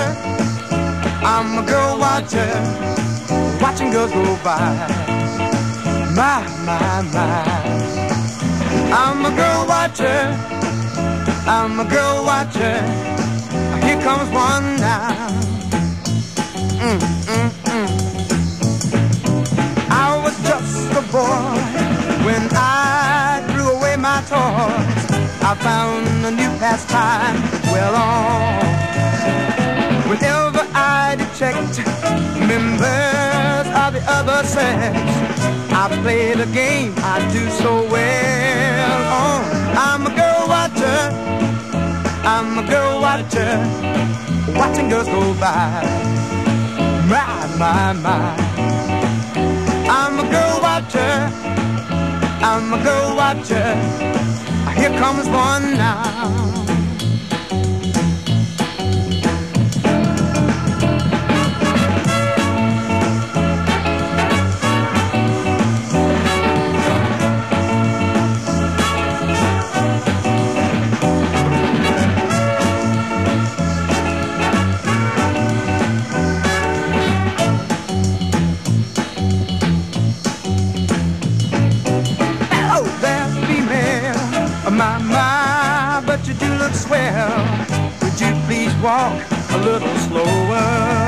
I'm a girl watcher, watching girls go by. My, my, my. I'm a girl watcher, I'm a girl watcher. Here comes one now. I was just a boy when I threw away my toys. I found a new pastime well on. Whenever I detect members of the other sex, I play the game I do so well on. I'm a girl watcher, I'm a girl watcher, watching girls go by. My, my, my. I'm a girl watcher, I'm a girl watcher. Here comes one now. My, my, but you do look swell. Would you please walk a little slower?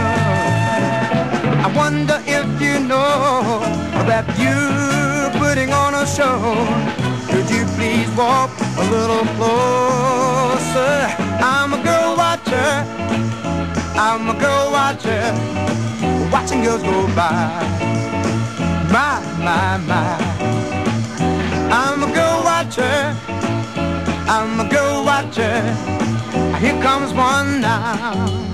I wonder if you know that you're putting on a show. Could you please walk a little closer? I'm a girl watcher, I'm a girl watcher, watching girls go by. My, my, my. I'm a girl watcher, I'm a girl watcher. Here comes one now.